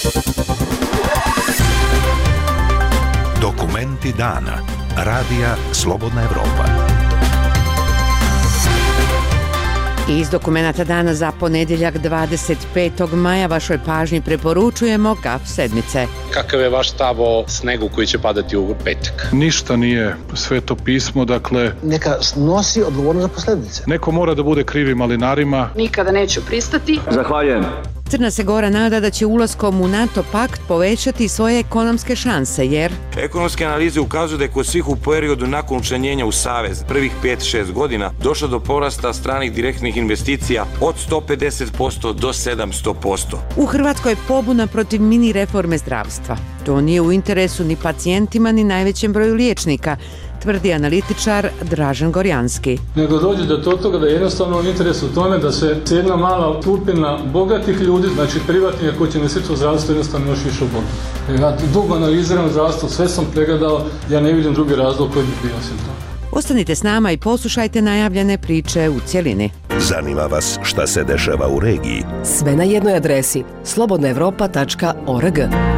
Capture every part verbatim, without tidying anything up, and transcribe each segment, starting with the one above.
Dokumenti dana. Radija Slobodna Evropa. Iz dokumenata dana za ponedjeljak dvadeset petog maja vašoj pažnji preporučujemo Gaf sedmice. Kakav je vaš stav o snegu koji će padati u petak? Ništa nije Sveto pismo, dakle... Neka nosi odgovornost za posljedice. Neko mora da bude krivi malinarima. Nikada neću pristati. Zahvaljujem. Crna se Gora nada da će ulaskom u NATO pakt povećati svoje ekonomske šanse, jer... Ekonomske analize ukazuju da je kod svih u periodu nakon učlanjenja u Savez prvih pet do šest godina došlo do porasta stranih direktnih investicija od sto pedeset posto do sedamsto posto. U Hrvatskoj je pobuna protiv mini reforme zdravstva. To nije u interesu ni pacijentima ni najvećem broju liječnika, tvrdi analitičar Dražen Gorjanski. Nego dođe do toga da je jednostavno u interesu tome da se jedna mala skupina bogatih ljudi, znači privatnika koji će investirati u zdravstvo, jednostavno još više obogati. Ja dugo analiziram zdravstvo, sve sam pregledao, ja ne vidim drugi razlog koji bi bio osim toga. Ostanite s nama i poslušajte najavljene priče u cjelini. Zanima vas šta se dešava u regiji? Sve na jednoj adresi slobodna evropa tačka org.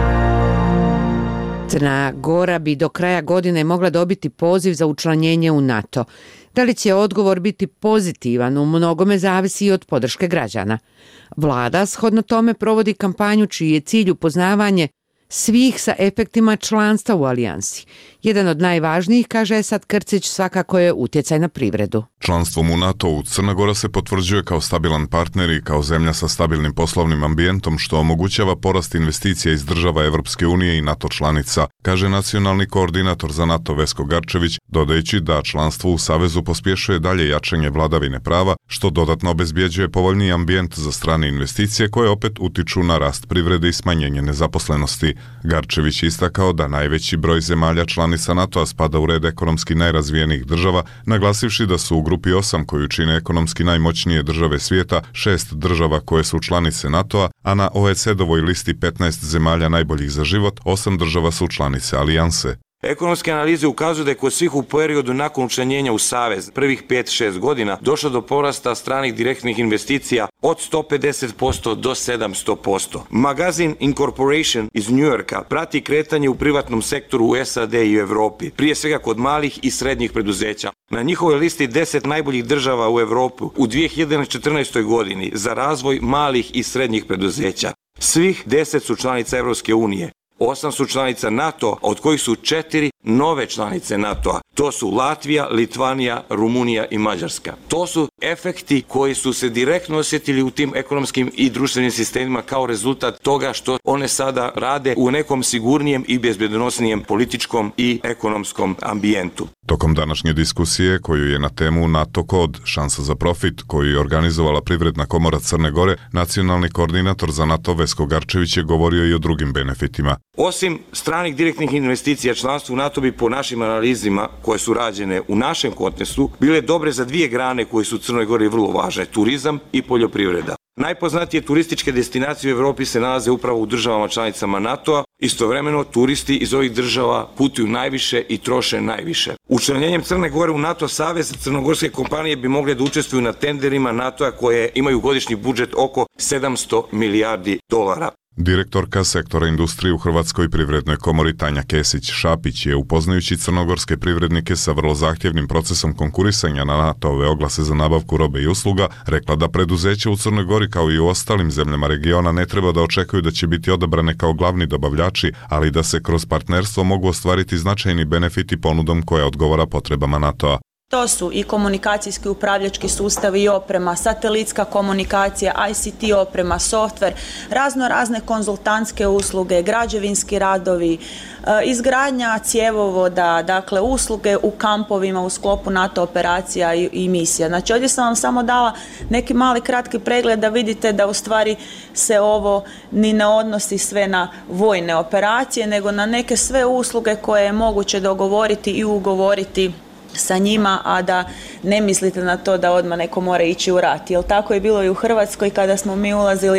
Crna Gora bi do kraja godine mogla dobiti poziv za učlanjenje u NATO. Da li će odgovor biti pozitivan, u mnogome zavisi i od podrške građana. Vlada shodno tome provodi kampanju čiji je cilj upoznavanje svih sa efektima članstva u alijansi. Jedan od najvažnijih, kaže Esad Krcić, svakako je utjecaj na privredu. Članstvom u NATO-u Crna Gora se potvrđuje kao stabilan partner i kao zemlja sa stabilnim poslovnim ambijentom, što omogućava porast investicija iz država Evropske unije i NATO članica, kaže nacionalni koordinator za NATO Vesko Garčević, dodajući da članstvo u Savezu pospješuje dalje jačanje vladavine prava, što dodatno obezbjeđuje povoljniji ambijent za strane investicije koje opet utiču na rast privrede i smanjenje nezaposlenosti. Garčević istakao da najveći broj zemalja članica NATO-a spada u red ekonomski najrazvijenijih država, naglasivši da su u grupi osam koju čine ekonomski najmoćnije države svijeta, šest država koje su članice NATO-a, a na O E C D-ovoj listi petnaest zemalja najboljih za život, osam država su članice alijanse. Ekonomske analize ukazuju da je kod svih u periodu nakon učlanjenja u Savez prvih pet do šest godina došlo do porasta stranih direktnih investicija od sto pedeset posto do sedamsto posto. Magazin Incorporation iz Njujorka prati kretanje u privatnom sektoru u S A D i u Evropi, prije svega kod malih i srednjih preduzeća. Na njihovoj listi deset najboljih država u Evropu u dvije hiljade četrnaestoj godini za razvoj malih i srednjih preduzeća. Svih deset su članica Evropske unije. Osam su članica NATO, od kojih su četiri nove članice NATO-a. To su Latvija, Litvanija, Rumunija i Mađarska. To su efekti koji su se direktno osjetili u tim ekonomskim i društvenim sistemima kao rezultat toga što one sada rade u nekom sigurnijem i bezbjednosnijem političkom i ekonomskom ambijentu. Tokom današnje diskusije, koju je na temu NATO kod, šansa za profit, koju je organizovala Privredna komora Crne Gore, nacionalni koordinator za NATO Vesko Garčević je govorio i o drugim benefitima. Osim stranih direktnih investicija, članstvo u NATO bi po našim analizima koje su rađene u našem kontekstu bile dobre za dvije grane koje su u Crnoj Gori vrlo važne, turizam i poljoprivreda. Najpoznatije turističke destinacije u Evropi se nalaze upravo u državama članicama NATO-a, istovremeno turisti iz ovih država putuju najviše i troše najviše. Učlanjenjem Crne Gore u NATO savez, crnogorske kompanije bi mogle da učestvuju na tenderima NATO-a koje imaju godišnji budžet oko sedamsto milijardi dolara. Direktorka sektora industrije u Hrvatskoj privrednoj komori Tanja Kesić-Šapić je, upoznajući crnogorske privrednike sa vrlo zahtjevnim procesom konkurisanja na NATO-ove oglase za nabavku robe i usluga, rekla da preduzeće u Crnoj Gori kao i u ostalim zemljama regiona ne treba da očekuju da će biti odabrane kao glavni dobavljači, ali da se kroz partnerstvo mogu ostvariti značajni benefiti ponudom koja odgovara potrebama NATO-a. To su i komunikacijski upravljački sustavi i oprema, satelitska komunikacija, I C T oprema, softver, razno razne konzultantske usluge, građevinski radovi, izgradnja cjevovoda, dakle usluge u kampovima u sklopu NATO operacija i, i misija. Znači ovdje sam vam samo dala neki mali kratki pregled da vidite da u stvari se ovo ni ne odnosi sve na vojne operacije, nego na neke sve usluge koje je moguće dogovoriti i ugovoriti sa njima, a da ne mislite na to da odmah neko mora ići u rat. Jer tako je bilo i u Hrvatskoj kada smo mi ulazili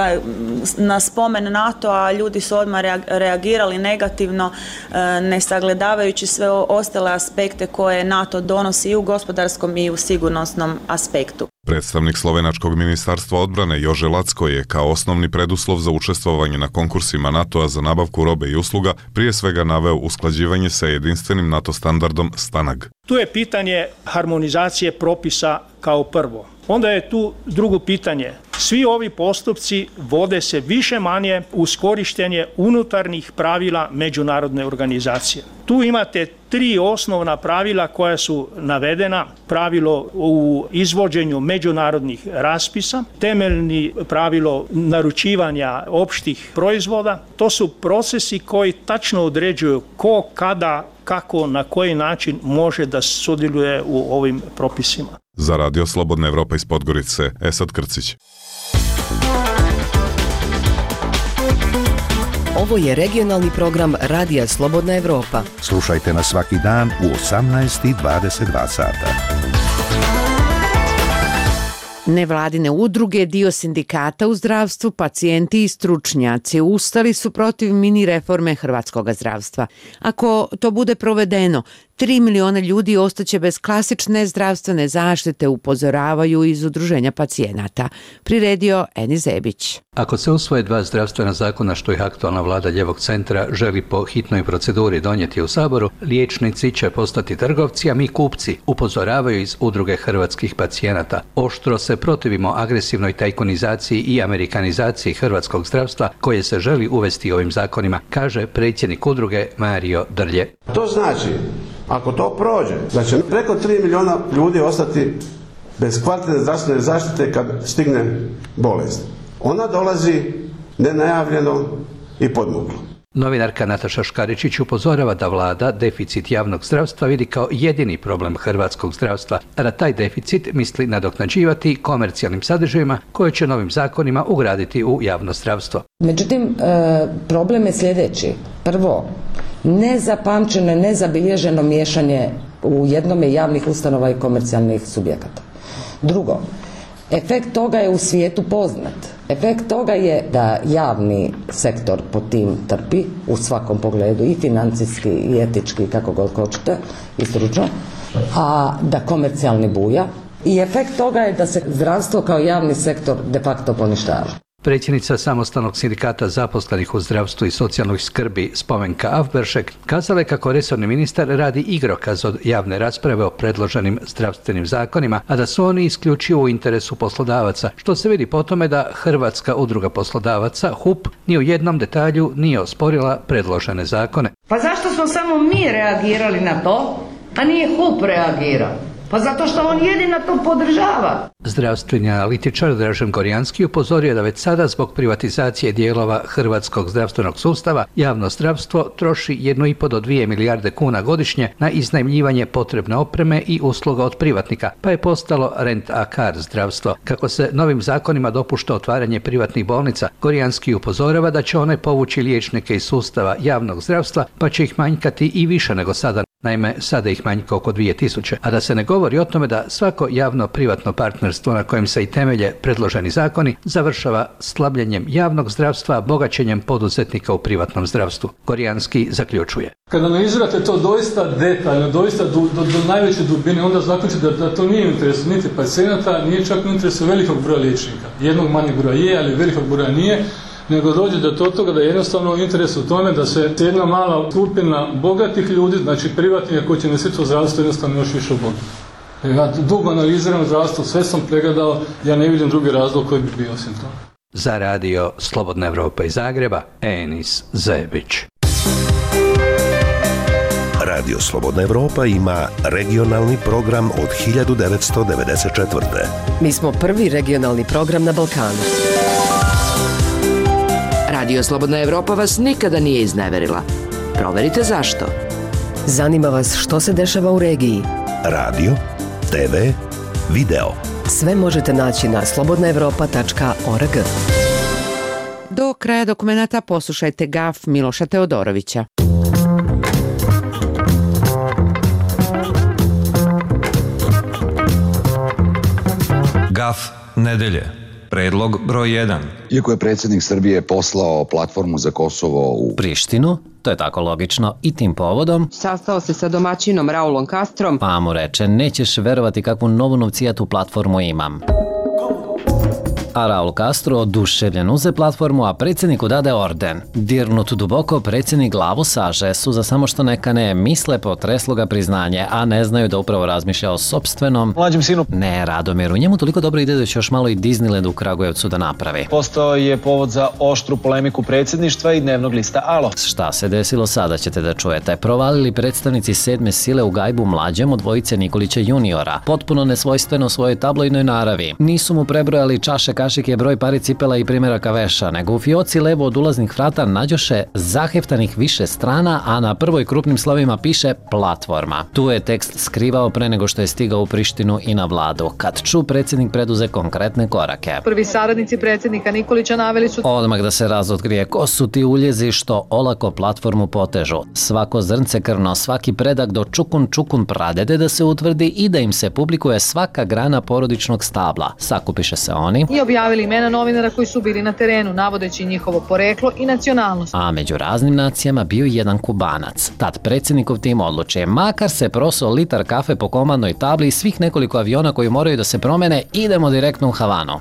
na spomen NATO-a, ljudi su odmah reagirali negativno, ne sagledavajući sve ostale aspekte koje NATO donosi i u gospodarskom i u sigurnosnom aspektu. Predstavnik Slovenačkog ministarstva odbrane Jože Lacko je kao osnovni preduslov za učestvovanje na konkursima NATO-a za nabavku robe i usluga prije svega naveo usklađivanje sa jedinstvenim NATO standardom STANAG. Tu je pitanje harmonizacije propisa kao prvo. Onda je tu drugo pitanje. Svi ovi postupci vode se više manje uz korištenje unutarnjih pravila međunarodne organizacije. Tu imate tri osnovna pravila koja su navedena. Pravilo u izvođenju međunarodnih raspisa, temeljni pravilo naručivanja opštih proizvoda. To su procesi koji tačno određuju ko, kada, kako, na koji način može da sudjeluje u ovim propisima. Za Radio Slobodna Evropa iz Podgorice, Esad Krcić. Ovo je regionalni program Radija Slobodna Evropa. Slušajte nas svaki dan u osamnaest i dvadeset dva sata. Nevladine udruge, dio sindikata u zdravstvu, pacijenti i stručnjaci ustali su protiv mini reforme hrvatskog zdravstva. Ako to bude provedeno, tri miliona ljudi ostaće bez klasične zdravstvene zaštite, upozoravaju iz udruženja pacijenata. Priredio Eni Zebić. Ako se usvoje dva zdravstvena zakona što ih aktualna vlada ljevog centra želi po hitnoj proceduri donijeti u Saboru, liječnici će postati trgovci, a mi kupci, upozoravaju iz udruge hrvatskih pacijenata. Oštro se protivimo agresivnoj tajkunizaciji i amerikanizaciji hrvatskog zdravstva koje se želi uvesti ovim zakonima, kaže predsjednik udruge Mario Drlje. To znači, ako to prođe, da će preko tri miliona ljudi ostati bez kvalitetne zdravstvene zaštite kad stigne bolest. Ona dolazi nenajavljeno i podmuklo. Novinarka Nataša Škaričić upozorava da vlada deficit javnog zdravstva vidi kao jedini problem hrvatskog zdravstva, a da taj deficit misli nadoknađivati komercijalnim sadržajima koje će novim zakonima ugraditi u javno zdravstvo. Međutim, problem je sljedeći. Prvo, nezapamćeno, nezabilježeno miješanje u jednome javnih ustanova i komercijalnih subjekata. Drugo, efekt toga je u svijetu poznat. Efekt toga je da javni sektor pod tim trpi u svakom pogledu, i financijski i etički, kako god hoćete, i stručno, a da komercijalni buja. I efekt toga je da se zdravstvo kao javni sektor de facto poništava. Predsjednica samostalnog sindikata zaposlenih u zdravstvu i socijalnoj skrbi Spomenka Avberšek kazala je kako resorni ministar radi igrokaz od javne rasprave o predloženim zdravstvenim zakonima, a da su oni isključivo u interesu poslodavaca, što se vidi po tome da Hrvatska udruga poslodavaca, H U P, ni u jednom detalju nije osporila predložene zakone. Pa zašto smo samo mi reagirali na to, a nije H U P reagirao? Pa zato što on jedino to podržava. Zdravstveni analitičar Dražen Gorjanski upozorio da već sada zbog privatizacije dijelova hrvatskog zdravstvenog sustava javno zdravstvo troši jednu i po do dvije milijarde kuna godišnje na iznajmljivanje potrebne opreme i usluga od privatnika, pa je postalo rent-a-car zdravstvo. Kako se novim zakonima dopušta otvaranje privatnih bolnica, Gorjanski upozorava da će one povući liječnike iz sustava javnog zdravstva, pa će ih manjkati i više nego sada. Naime, sada ih manjka oko dvije tisuće, a da se ne govori o tome da svako javno-privatno partnerstvo na kojem se i temelje predloženi zakoni završava slabljenjem javnog zdravstva, bogaćenjem poduzetnika u privatnom zdravstvu. Gorjanski zaključuje. Kada analizirate to doista detaljno, doista do, do, do najveće dubine, onda zaključite da, da to nije u interesu niti pacijenata, nije čak u interesu velikog broja liječnika. Jednog manjeg broja je, ali velikog broja nije. Nego dođe do toga da je jednostavno u interesu u tome da se jedna mala skupina bogatih ljudi, znači privatnika koji će investirati u zdravstvo, jednostavno još više obogati. Ja dugo analiziram zdravstvo, sve sam pregledao, ja ne vidim drugi razlog koji bi bio osim toga. Za Radio Slobodna Evropa iz Zagreba, Enis Zebić. Radio Slobodna Evropa ima regionalni program od hiljadu devetsto devedeset četvrte. Mi smo prvi regionalni program na Balkanu. Radio Slobodna Evropa vas nikada nije izneverila. Proverite zašto. Zanima vas što se dešava u regiji. Radio, te ve, video. Sve možete naći na slobodna evropa tačka org. Do kraja dokumenata poslušajte gaf Miloša Teodorovića. Gaf nedelje. Predlog broj jedan. Iako je predsjednik Srbije poslao platformu za Kosovo u Prištinu, to je tako logično, i tim povodom sastao se sa domaćinom Raulom Castrom, pa mu reče, nećeš verovati kakvu novu novcijatu platformu imam. A Raul Castro oduševljen uze platformu, a predsjedniku dade orden. Dirnut duboko, predsjednik glavu saže, suza samo što neka ne misle, potreslo ga priznanje, a ne znaju da upravo razmišlja o sopstvenom mlađem sinu. Ne, Radomiru, njemu toliko dobro ide da će još malo i Disneyland u Kragujevcu da napravi. Postao je povod za oštru polemiku predsjedništva i dnevnog lista Alo. Šta se desilo sada ćete da čujete. Provalili predstavnici sedme sile u gajbu mlađem od dvojice Nikolića juniora, potpuno nesvojstveno svojoj tabloidnoj naravi. Nisu mu prebrojali čaše, kašike, broj pari cipela i primjeraka veša, nego u fioci levo od ulaznih vrata nađoše zaheftanih više strana, a na prvoj krupnim slovima piše platforma. Tu je tekst skrivao pre nego što je stigao u Prištinu i na vladu. Kad ču, predsjednik preduze konkretne korake. Prvi saradnici predsjednika Nikolića naveli su odmah da se razotkrije ko su ti uljezi što olako platformu potežu. Svako zrnce krvno, svaki predak do čukun čukun pradede da se utvrdi i da im se publikuje svaka grana porodičnog stabla. Sakupiše se oni i objavili imena novinara koji su bili na terenu, navodeći njihovo poreklo i nacionalnost. A među raznim nacijama bio i jedan Kubanac. Tad predsjednikov tim odluče, makar se prosuo litar kafe po komandnoj tabli i svih nekoliko aviona koji moraju da se promene, idemo direktno u Havanu.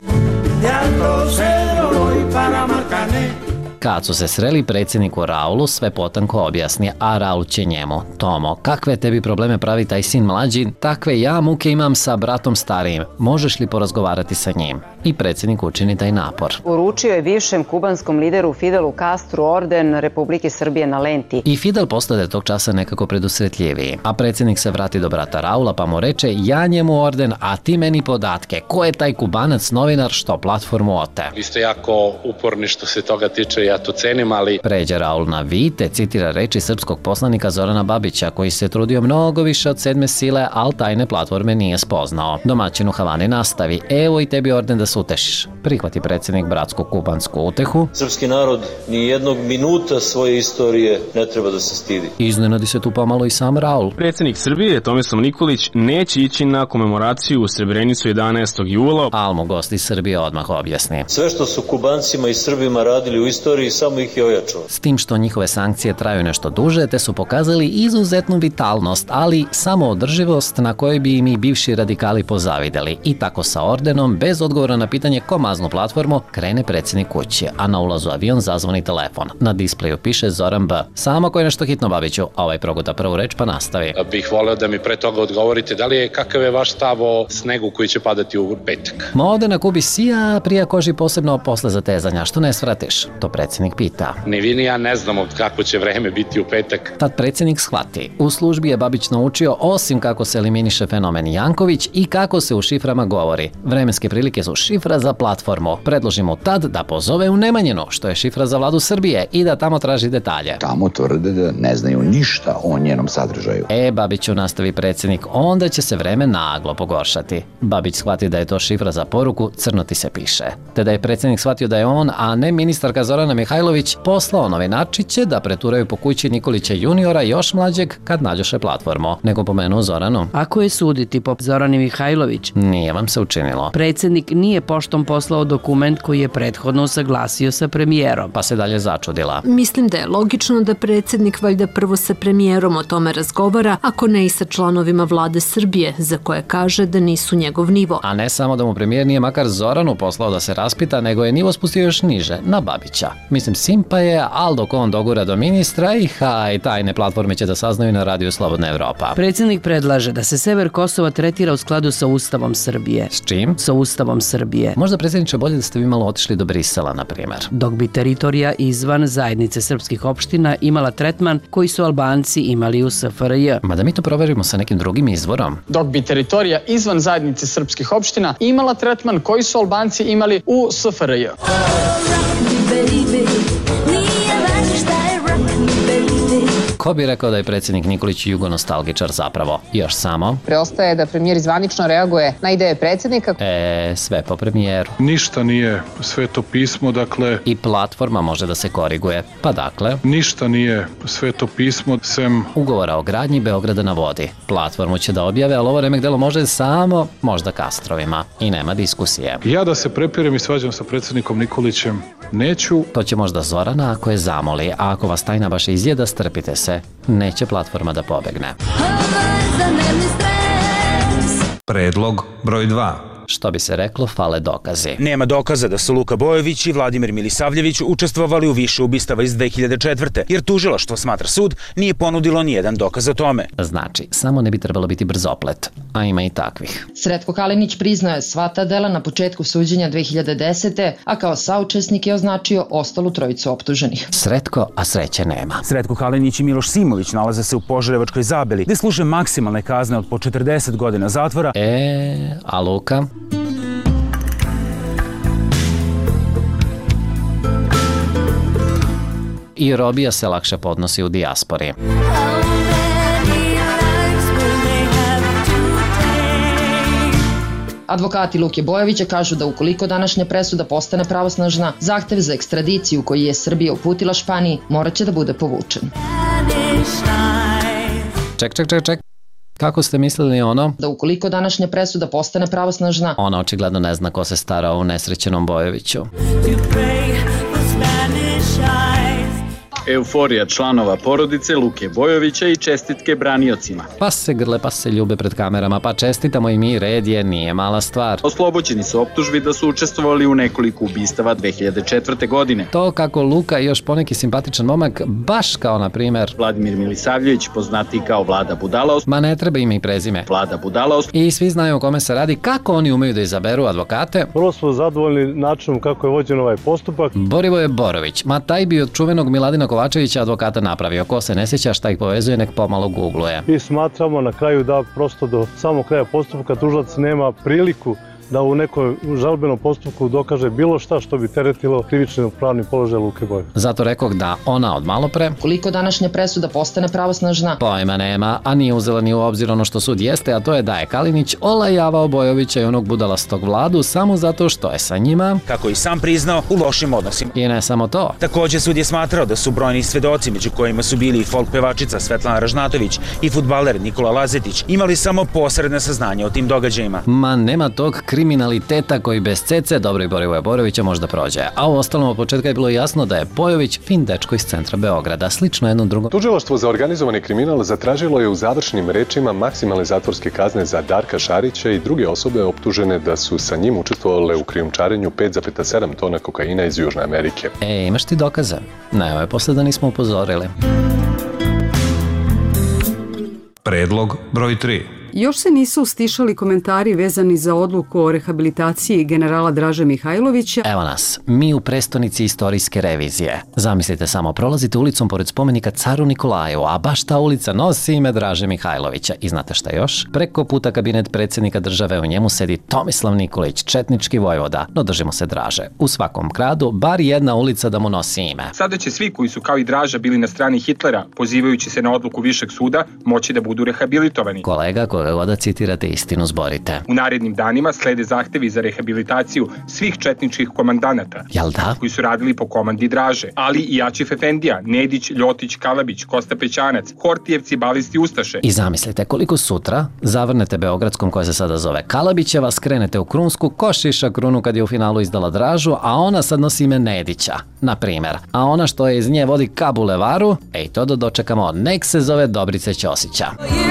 Kad su se sreli, predsjedniku Raulu sve potanko objasni, a Raul će njemu. Tomo, kakve tebi probleme pravi taj sin mlađi, takve ja muke imam sa bratom starijim. Možeš li porazgovarati sa njim? I predsjednik učini taj napor. Uručio je bivšem kubanskom lideru Fidelu Castru orden Republike Srbije na lenti. I Fidel postade tog časa nekako predusretljiviji. A predsjednik se vrati do brata Raula pa mu reče, ja njemu orden, a ti meni podatke. Ko je taj Kubanac novinar što platformu ote? Vi ste jako uporni što se toga tiče, ja to cenim, ali... Pređe Raul na vi, te citira reči srpskog poslanika Zorana Babića, koji se trudio mnogo više od sedme sile, ali tajne platforme nije spoznao. Domaćin u Havani nastavi, evo i tebi orden da se utešiš. Prihvati predsjednik bratsku kubansku utehu. Srpski narod ni jednog minuta svoje istorije ne treba da se stidi. Iznenadi se tu pomalo i sam Raul. Predsjednik Srbije Tomislav Nikolić neće ići na komemoraciju u Srebrenicu jedanaestog jula. Al mu gost iz Srbije odmah objasni. Sve što su Kubancima i Srbima radili u istoriji samo ih je ojačalo. S tim što njihove sankcije traju nešto duže, te su pokazali izuzetnu vitalnost, ali samo održivost na kojoj bi im i bivši radikali pozavideli. I tako sa ordenom, bez odgovora na pitanje ko maznu platformu, krene predsjednik kući, a na ulazu avion zazvoni telefon. Na displeju piše Zoran B. Samo ko je nešto hitno, Babiću, a ovaj proguta prvu reč pa nastavi. Bih voleo da mi pre toga odgovorite da li je kakav je vaš stav o snegu koji će padati u petak. Ma ovde na Kubi sija, prija koži posebno posle zatezanja, što ne svratiš? To predsjednik pita. Ni vi ni ja ne znamo kako će vreme biti u petak. Tad predsjednik shvati. U službi je Babić naučio osim kako se eliminiše fenomen Janković i kako se u šiframa govori. Vremenske prilike su šifra za platformu. Predložimo tad da pozove u Nemanjinu, što je šifra za vladu Srbije, i da tamo traži detalje. Tamo tvrde da ne znaju ništa o njenom sadržaju. E, Babiću, nastavi predsjednik, onda će se vreme naglo pogoršati. Babić shvati da je to šifra za poruku, crno ti se piše. Te da je predsjednik shvatio da je on, a ne ministarka Zorana Mihajlović, poslao novinarčiće da preturaju po kući Nikolića juniora još mlađeg kad nađoše platformu. Nego pomenuo Zoranu. Ako je suditi po Zorani Mihajlović, nije vam se učinilo. Predsjednik nije poštom poslao dokument koji je prethodno usaglasio sa premijerom. Pa se dalje začudila. Mislim da je logično da predsjednik valjda prvo sa premijerom o tome razgovara, ako ne i sa članovima vlade Srbije, za koje kaže da nisu njegov nivo. A ne samo da mu premijer nije makar Zoranu poslao da se raspita, nego je nivo spustio još niže, na Babića. Mislim, simpa je, al dok on dogura do ministra i haj, tajne platforme će da saznaju na radiju Slobodna Evropa. Predsjednik predlaže da se sever Kosova tretira u skladu sa Ustavom Srbije. S čim? Sa Ustavom Srbije. Možda, predsjedniče, bolje da ste vi malo otišli do Brisela, na primjer. Dok bi teritorija izvan zajednice srpskih opština imala tretman koji su Albanci imali u S F R J. Ma da mi to proverimo sa nekim drugim izvorom. Dok bi teritorija izvan zajednice srpskih opština imala tretman koji su Albanci imali u S F R J. Ko bi rekao da je predsjednik Nikolić jugonostalgičar zapravo? Još samo. Preostaje da premijer zvanično reaguje na ideje predsjednika. E, sve po premijeru. Ništa nije Sveto pismo, dakle... I platforma može da se koriguje. Pa dakle... Ništa nije Sveto pismo, sem... Ugovora o gradnji Beograda na vodi. Platformu će da objave, ali ovo remek delo može samo možda Kastrovima. I nema diskusije. Ja da se prepirem i svađam sa predsjednikom Nikolićem neću. To će možda Zorana ako je zamoli, a ako vas tajna baš izjeda, strpite se. Neće platforma da pobegne. Predlog broj dva. Što bi se reklo, fale dokazi. Nema dokaza da su Luka Bojović i Vladimir Milisavljević učestvovali u više ubistava iz dve hiljade četvrte. jer tužilaštvo, smatra sud, nije ponudilo ni jedan dokaz o tome. Znači, samo ne bi trebalo biti brzoplet, a ima i takvih. Sretko Kalinić priznao je sva ta dela na početku suđenja dve hiljade desete. a kao saučesnik je označio ostalu trojicu optuženih. Sretko, a sreće nema. Sretko Kalinić i Miloš Simović nalaze se u Požarevačkoj Zabeli, gde služe maksimalne kazne od po četrdeset godina zatvora. E, a Luka? I robija se lakše podnosi u dijaspori. Advokati Luke Bojovića kažu da ukoliko današnja presuda postane pravosnažna, zahtev za ekstradiciju koji je Srbija uputila Španiji morat će da bude povučen. Ček, ček, ček, ček. Kako ste mislili ono? Da ukoliko današnja presuda postane pravosnažna... Ona očigledno ne zna ko se stara o nesrećenom Bojoviću. Euforija članova porodice Luke Bojovića i čestitke braniocima. Pa se grle, pa se ljube pred kamerama, pa čestitamo i mi, red je, nije mala stvar. Oslobođeni su optužbi da su učestvovali u nekoliko ubistava dve hiljade četvrte. godine. To kako Luka i još poneki simpatičan momak, baš kao na primjer Vladimir Milisavljević, poznatiji kao Vlada Budala. Ma ne treba ime i prezime. Vlada Budala. I svi znaju o kome se radi, kako oni umeju da izaberu advokate. Vrlo smo zadovoljni načinom kako je vođen ovaj postupak. Borivoje Borović, ma taj bi od čuvenog Miladina Kovačevića advokata napravio. Ko se ne sjeća šta ih povezuje, nek pomalo googluje. I smatramo na kraju da prosto do samog kraja postupka tužilac nema priliku da u nekoj žalbenom postupku dokaže bilo šta što bi teretilo krivični pravni položaj Luke Bojovića. Zato rekoh da ona od malo pre... Koliko današnja presuda postane pravosnažna? Pojma nema, a nije uzela ni u obzir ono što sud jeste, a to je da je Kalinić olajavao Bojovića i onog budalastog Vladu samo zato što je sa njima... Kako i sam priznao, u lošim odnosima. I ne samo to. Takođe sud je smatrao da su brojni svedoci, među kojima su bili i folk pevačica Svetlana Ražnatović i fudbaler Nikola Lazetić, imali samo posredne saznanja o tim događajima. Ma nema tog kriminaliteta koji bez cece dobro i Borivoja Borovića možda prođe. A u ostalom od početka je bilo jasno da je Bojović fin dečko iz centra Beograda, slično jednom drugom. Tužilaštvo za organizovani kriminal zatražilo je u završnim rečima maksimalne zatvorske kazne za Darka Šarića i druge osobe optužene da su sa njim učestvovale u krijumčarenju pet zarez sedam tona kokaina iz Južne Amerike. E, imaš ti dokaze? Ne, posle da nismo upozorili. Predlog broj tri. Još se nisu stišali komentari vezani za odluku o rehabilitaciji generala Draže Mihajlovića. Evo nas, mi u prestonici istorijske revizije. Zamislite samo, prolazite ulicom pored spomenika caru Nikolaju, a baš ta ulica nosi ime Draže Mihajlovića. I znate šta još? Preko puta kabinet predsjednika države, u njemu sedi Tomislav Nikolić, četnički vojvoda. No držimo se Draže. U svakom gradu, bar jedna ulica da mu nosi ime. Sada će svi koji su kao i Draža bili na strani Hitlera, pozivajući se na odluku Višeg suda, moći da budu rehabilitovani. Kolega, koga god da citirate, istinu zborite. U narednim danima slede zahtevi za rehabilitaciju svih četničkih komandanata. Jel da? Koji su radili po komandi Draže, ali i Jačif Efendija, Nedić, Ljotić, Kalabić, Kosta Pećanac, Hortijevci, Balisti, Ustaše. I zamislite koliko sutra zavrnete Beogradskom, koja se sada zove Kalabićeva, skrenete u Krunsku, ko šiša Krunu kad je u finalu izdala Dražu, a ona sad nosi ime Nedića, na primer. A ona što je iz nje vodi ka bulevaru, ej to da dočekamo, nek se zove Dobrice Ćosića.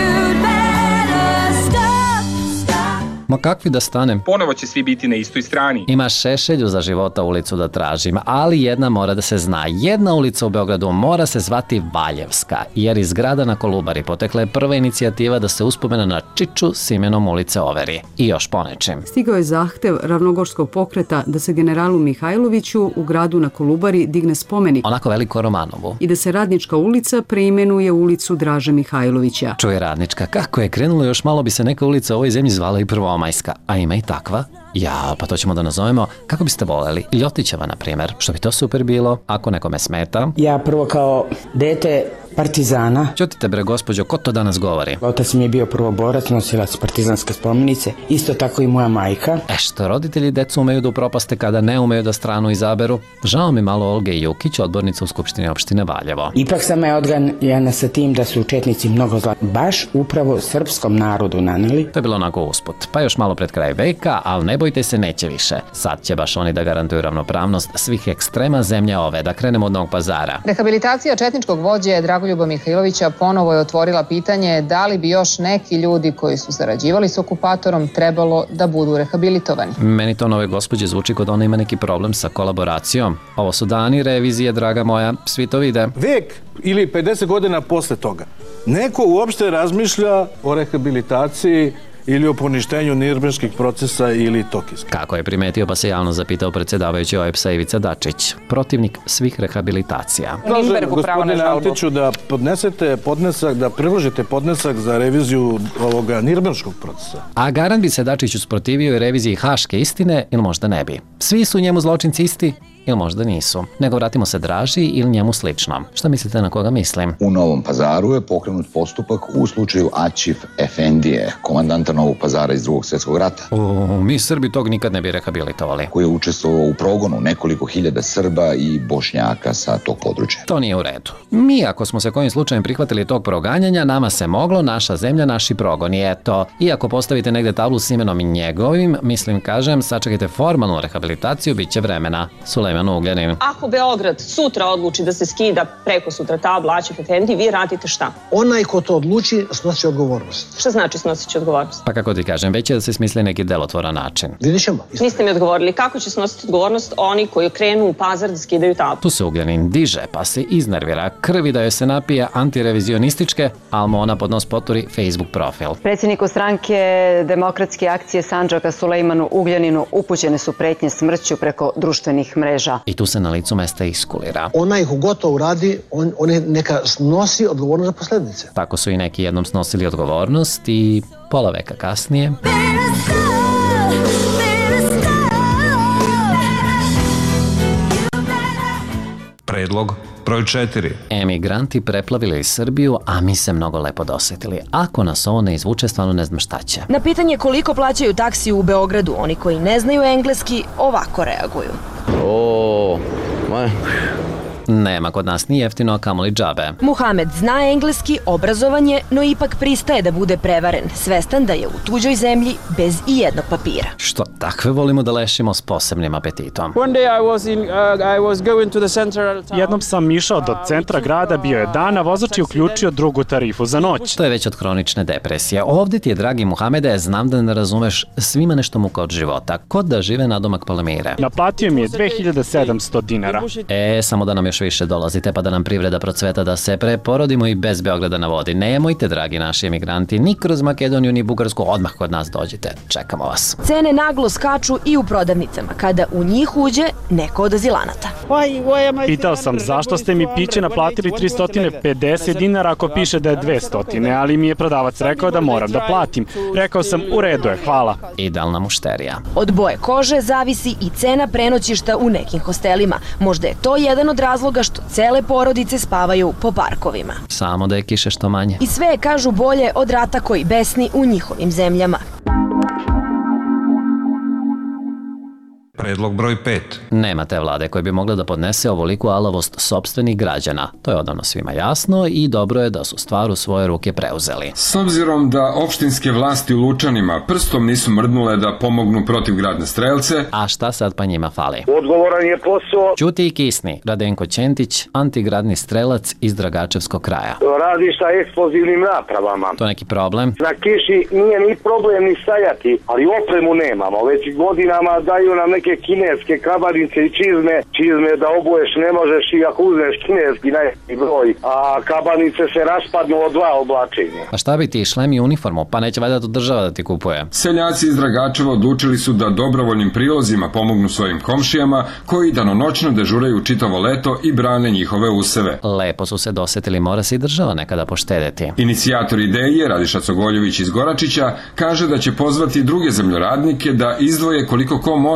Ma kakvi da stanem? Ponovo će svi biti na istoj strani. Ima Šešelju za života ulicu da tražim, ali jedna mora da se zna. Jedna ulica u Beogradu mora se zvati Valjevska, jer iz grada na Kolubari potekla je prva inicijativa da se uspomena na Čiču s imenom ulice overi. I još ponečim. Stigao je zahtev Ravnogorskog pokreta da se generalu Mihajloviću u gradu na Kolubari digne spomenik. Onako veliko Romanovu. I da se Radnička ulica preimenuje ulicu Draže Mihajlovića. Čuje Radnička, kako je krenulo, još malo bi se neka ulica u ovoj zemlji zvala i Prvomajska, a ima i takva. Ja, pa to ćemo da nazovemo, kako biste voljeli, Ljotićeva, na primjer, što bi to super bilo, ako nekome smeta. Ja prvo kao dete Partizana. Ćutite bre gospođo, ko to danas govori? Otac mi je bio prvoborac, nosilac partizanske spomenice, isto tako i moja majka. E što roditelji decu umeju da upropaste kada ne umeju da stranu izaberu? Žao mi malo Olge Jukić, odbornica u Skupštini opštine Valjevo. Ipak sam je odganjena sa tim da su četnici mnogo zla, baš upravo srpskom narodu naneli. To je bilo onako usput, pa još malo pred kraj veka, ali ne bojte se, neće više. Sad će baš oni da garantuju ravnopravnost svih ekstrema zemlje ove. Da krenemo od Novog Pazara. Rehabilitacija četničkog vođe Dragoljuba Mihajlovića ponovo je otvorila pitanje da li bi još neki ljudi koji su sarađivali s okupatorom trebalo da budu rehabilitovani. Meni to nove gospođe zvuči kod ona ima neki problem sa kolaboracijom. Ovo su dani revizije, draga moja, svi to vide. Vek ili pedeset godina posle toga, neko uopšte razmišlja o rehabilitaciji ili o poništenju nirnberških procesa ili Tokijskih. Kako je primetio pa se javno zapitao predsjedavajući O E P S-a Ivica Dačić, protivnik svih rehabilitacija. Kažem, gospodine Antiću, da podnesete podnesak, da priložite podnesak za reviziju ovoga nirnberškog procesa. A garant bi se Dačić usprotivio i reviziji Haške istine ili možda ne bi. Svi su njemu zločinci isti ili možda nisu. Nego vratimo se Draži ili njemu slično. Šta mislite na koga mislim? U Novom Pazaru je pokrenut postupak u slučaju Aćif Efendije, komandanta Novog Pazara iz drugog svjetskog rata. O, mi Srbi tog nikad ne bi rehabilitovali. Koji je učestvovao u progonu nekoliko hiljada Srba i Bošnjaka sa tog područja. To nije u redu. Mi ako smo se kojim slučajem prihvatili tog proganjanja, nama se moglo, naša zemlja, naši progoni. Eto, iako postavite negde tablu s imenom i njegovim, mislim, kažem, sačekajte formalnu rehabilitaciju, bit će vremena. Sulejman Ugljanin. Ako Beograd sutra odluči da se skida preko sutra tabla Aćif Efendi, vi radite šta? Onaj ko to odluči snosi odgovornost. Šta znači snositi odgovornost? Pa kako ti kažem, već je da se smisli neki delotvoran način. Vidjet ćemo. Niste mi odgovorili kako će snositi odgovornost oni koji krenu u Pazar da skidaju tablu. Tu se Ugljanin diže pa se iznervira, krvi da joj se napije antirevizionističke, ali mu ona pod nos poturi Facebook profil. Predsjedniku stranke Demokratske akcije Sandžaka Sulejmanu Ugljaninu upućene su pretnje smrću preko društvenih mreža. I tu se na licu mesta iskulira. Onaj ko gotovo radi, on, on neka snosi odgovornost za posljedice. Tako su i neki jednom snosili odgovornost i pola veka kasnije... Predlog broj četiri. Emigranti preplavili Srbiju, a mi se mnogo lepo dosetili. Ako nas ovo ne izvuče, stvarno ne znam šta će. Na pitanje koliko plaćaju taksi u Beogradu, oni koji ne znaju engleski ovako reaguju. O, ma... Nema kod nas ni jeftino, a kamoli džabe. Muhamed zna engleski, obrazovan je, no ipak pristaje da bude prevaren, svestan da je u tuđoj zemlji bez i jednog papira. Što takve volimo da lešimo s posebnim apetitom. Jednom sam išao do centra grada, bio je dan, a vozač je uključio drugu tarifu za noć. To je već od hronične depresije. Ovdje ti je, dragi Muhamede, znam da ne razumeš, svima nešto muka od života, kod da žive nadomak Palmire. Naplatio mi je dve hiljade sedamsto dinara. E, samo da nam još više dolazite pa da nam privreda procveta, da se preporodimo i bez Beograda na vodi. Nemojte, dragi naši emigranti, ni kroz Makedoniju ni Bugarsku, odmah kod nas dođite. Čekamo vas. Cene naglo skaču i u prodavnicama, kada u njih uđe neko od azilanata. Pitao sam zašto ste mi piće naplatili tristo pedeset dinara ako piše da je dvesta, ali mi je prodavac rekao da moram da platim. Rekao sam u redu je, hvala. Idealna mušterija. Od boje kože zavisi i cena prenoćišta u nekim hostelima. Možda je to jedan od razloga što cele porodice spavaju po parkovima. Samo da je kiše što manje. I sve je, kažu, bolje od rata koji besni u njihovim zemljama. Predlog broj pet. Nema te vlade koja bi mogla da podnese ovoliku alavost sopstvenih građana. To je odavno svima jasno i dobro je da su stvar u svoje ruke preuzeli. S obzirom da opštinske vlasti u Lučanima prstom nisu mrdnule da pomognu protivgradne strelce... A šta sad pa njima fali? Odgovoran je posao... Ćuti i kisni. Radenko Ćentić, antigradni strelac iz Dragačevskog kraja. Radi sa eksplozivnim napravama. To je neki problem? Na kiši nije ni problem ni stajati, ali opremu nemamo. Već godinama daju nam neke kineske kabanice i čizme, čizme da obuješ ne možeš i ako uzmeš kineski najbolji broj, a kabanice se raspadnu od dva oblačenja. Pa šta bi ti, šlem i uniformu, pa neće valjda to država da ti kupuje? Seljaci iz Dragačeva odlučili su da dobrovoljnim prilozima pomognu svojim komšijama koji danonoćno dežuraju čitavo leto i brane njihove useve. Lepo su se dosetili, mora se i država nekada poštedeti. Inicijator ideje, Radiša Cogoljević iz Goračića, kaže da će pozvati druge zemljoradnike da izdvoje koliko ko može kako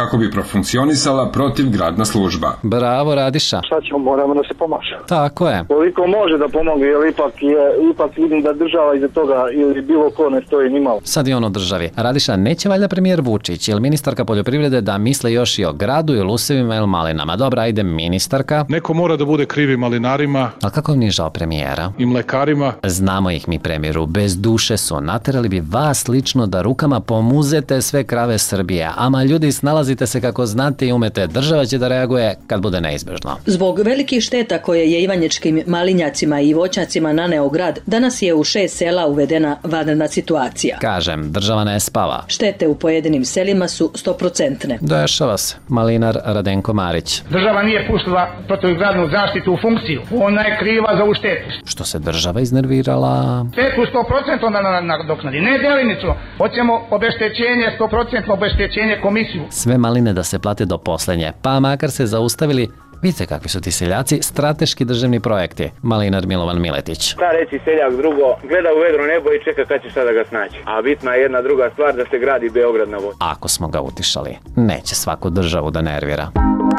kako bi profunkcionisala protivgradna služba. Bravo, Radiša. Šta ćemo, moramo da se pomaže. Tako je. Koliko može da pomogne, jer ipak, je, ipak vidim da država iza toga ili bilo ko ne stoji ni malo. Sad je on u državi. Radiša, neće valjda premijer Vučić ili ministarka poljoprivrede da misle još i o gradu ili usevima ili malinama? Dobra, ajde ministarka. Neko mora da bude krivi malinarima. Ali kako vam nije žao premijera? I mlekarima. Znamo ih mi, premijeru, bez duše su. Naterali bi vas lično da rukama pomuzete sve krave Srbije. Ama ljudi, snalazite se kako znate i umete. Država će da reaguje kad bude neizbežno. Zbog velikih šteta koje je ivanjičkim malinjacima i voćnjacima naneo grad, danas je u šest sela uvedena vanredna situacija. Kažem, država ne spava. Štete u pojedinim selima su stoprocentne. Dešava se. Malinar Radenko Marić. Država nije pustila protivgradnu zaštitu u funkciju. Ona je kriva za ovu štetu. Što se država iznervirala? Štetu sto procentno nadoknadi, ne delimično. Hoćemo obeštećenje, sto procentno obeštećenje komisiju. Sve maline da se plate do poslednje, pa makar se zaustavili. Vidite kakvi su ti seljaci, strateški državni projekti. Malinar Milovan Miletić. Šta reći seljak drugo, gleda u vedro nebo i čeka kad će šta da ga snaći. A bitna je jedna druga stvar, da se gradi Beograd na vodi. Ako smo ga utišali, neće svaku državu da nervira.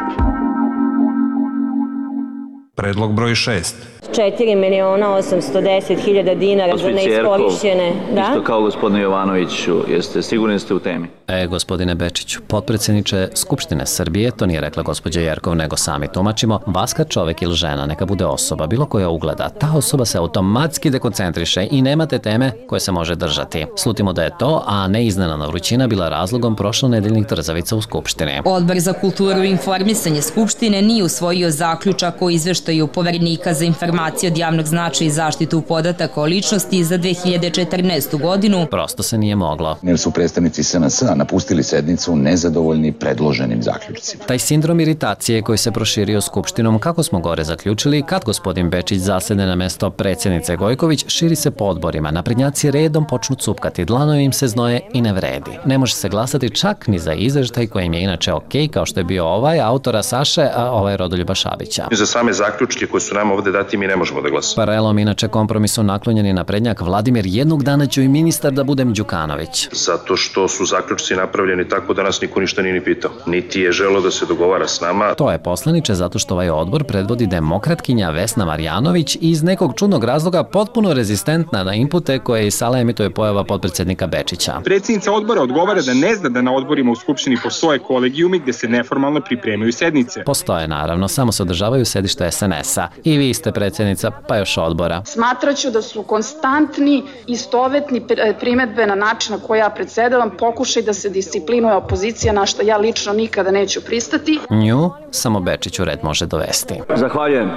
Predlog broj šest. četiri miliona osamsto deset hiljada dinara za neiskorišćene. Da? Isto kao gospodine Jovanoviću, jeste sigurni ste u temi? E, gospodine Bečiću, potpredsjedniče Skupštine Srbije, to nije rekla gospođa Jerkov, nego sami tumačimo, vas kad čovek ili žena, neka bude osoba, bilo koja ugleda, ta osoba se automatski dekoncentriše i nemate teme koje se može držati. Slutimo da je to, a ne iznenadna vrućina, bila razlogom prošlonedeljnih trzavica u Skupštini. Odbor za kulturu i informisanje Skupštine nije usvojio zaključak o izveštaju Poverenika za informacije od javnog značaja i zaštitu podataka o ličnosti za dve hiljade četrnaestu godinu. Prosto se nije moglo. Jer su predstavnici S N S-a napustili sednicu nezadovoljni predloženim zaključcima. Taj sindrom iritacije koji se proširio Skupštinom, kako smo gore zaključili, kad gospodin Bečić zasedne na mesto predsjednice Gojković, širi se po odborima. Naprednjaci redom počnu cupkati, dlanovi im se znoje i ne vredi. Ne može se glasati čak ni za izveštaj kojim je inače okej, kao što je bio ovaj autora Saše, a ovaj Rodoljuba Šabića. Za same zaključke koje su nam ovde dati mi ne možemo da glasamo. Paralelom inače kompromisu naklonjeni naprednjak Vladimir, jednog dana ću i ministar da budem Đukanović. Zato što su zaključci napravljeni tako da nas niko ništa nije ni pitao. Niti je želeo da se dogovara s nama. To je poslaniče zato što ovaj odbor predvodi demokratkinja Vesna Marjanović i iz nekog čudnog razloga potpuno rezistentna na inpute koje iz sale emituje pojava potpredsjednika Bečića. Predsjednica odbora odgovara da ne zna da na odborima u Skupštini postoje kolegijumi gde se neformalno pripremaju sednice. Postoje naravno, samo se održavaju sedišta S N S-a. I vi ste predsjednica, pa još odbora. Smatraću da su konstantni, istovetni primetbe na način na koji ja predsedavam, pokušaj da se disciplinuje opozicija, na što ja lično nikada neću pristati. Nju samo Bečić u red može dovesti. Zahvaljujem.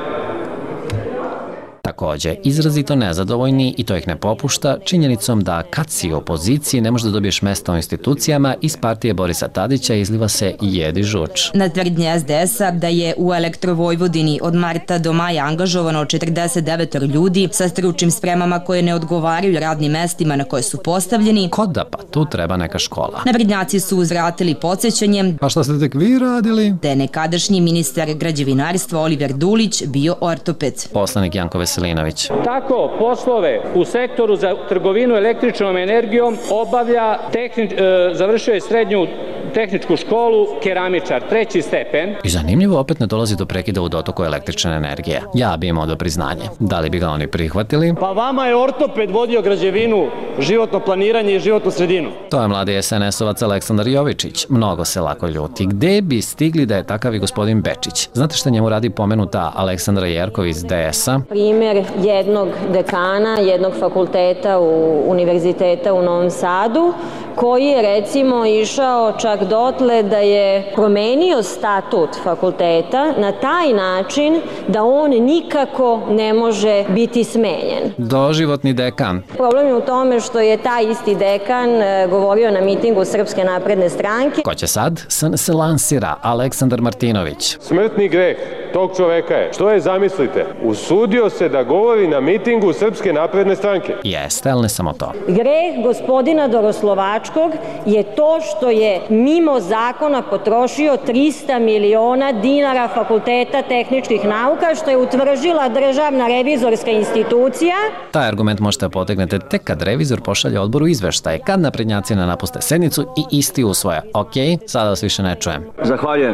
Takođe, izrazito nezadovoljni, i to ih ne popušta, činjenicom da kad si u opoziciji ne možeš da dobiješ mesto u institucijama, iz partije Borisa Tadića izliva se jedi žuč. Na tvrdnje S D S-a da je u Elektrovojvodini od marta do maja angažovano četrdeset devet ljudi sa stručnim spremama koje ne odgovaraju radnim mestima na koje su postavljeni. Kod da pa, tu treba neka škola. Naprednjaci su uzvratili podsjećanjem. Pa šta ste tek vi radili? Da je nekadašnji ministar građevinarstva Oliver Dulić bio ortoped. Poslanik Janko Veselinović. Tako poslove u sektoru za trgovinu električnom energijom obavlja, tehni, e, završio je srednju tehničku školu, keramičar, treći stepen. I zanimljivo, opet ne dolazi do prekida u dotoku električne energije. Ja bi imao do priznanje. Da li bi ga oni prihvatili? Pa vama je ortoped vodio građevinu, životno planiranje i životnu sredinu. To je mladi S N S-ovac Aleksandar Jovičić. Mnogo se lako ljuti. Gde bi stigli da je takav i gospodin Bečić? Znate šta njemu radi pomenuta Aleksandra Jerkov iz D S-a? Primjer jednog dekana, jednog fakulteta u univerziteta u Novom Sadu, koji je recimo išao čak dotle da je promenio statut fakulteta na taj način da on nikako ne može biti smenjen. Doživotni dekan. Problem je u tome što je taj isti dekan govorio na mitingu Srpske napredne stranke. Ko će sad? S N S lansira Aleksandar Martinović. Smrtni greh tog čoveka je, što je, zamislite, usudio se da govori na mitingu Srpske napredne stranke. Jeste, ali ne samo to. Greh gospodina Doroslovačkog je to što je mimo zakona potrošio trista miliona dinara Fakulteta tehničkih nauka, što je utvrdila Državna revizorska institucija. Taj argument možete potegnete tek kad revizor pošalje odboru izveštaje, kad naprednjaci ne napuste sednicu i isti usvoje. Ok, sada vas više ne čujem. Zahvaljujem.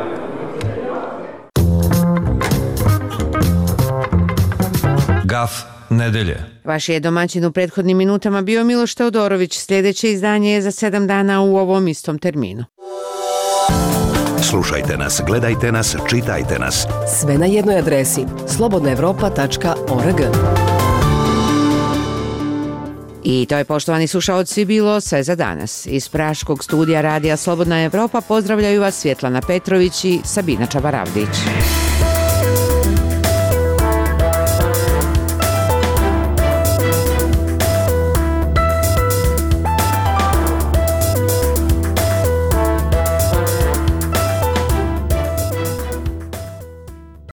Gaf nedelje. Vaš je domaćin u prethodnim minutama bio Miloš Teodorović. Sljedeće izdanje je za sedam dana u ovom istom terminu. Slušajte nas, gledajte nas, čitajte nas. Sve na jednoj adresi slobodna evropa tačka org. I to je, poštovani slušaoci, bilo sve za danas. Iz praškog studija Radija Slobodna Evropa pozdravljaju vas Svjetlana Petrović i Sabina Čabaravdić.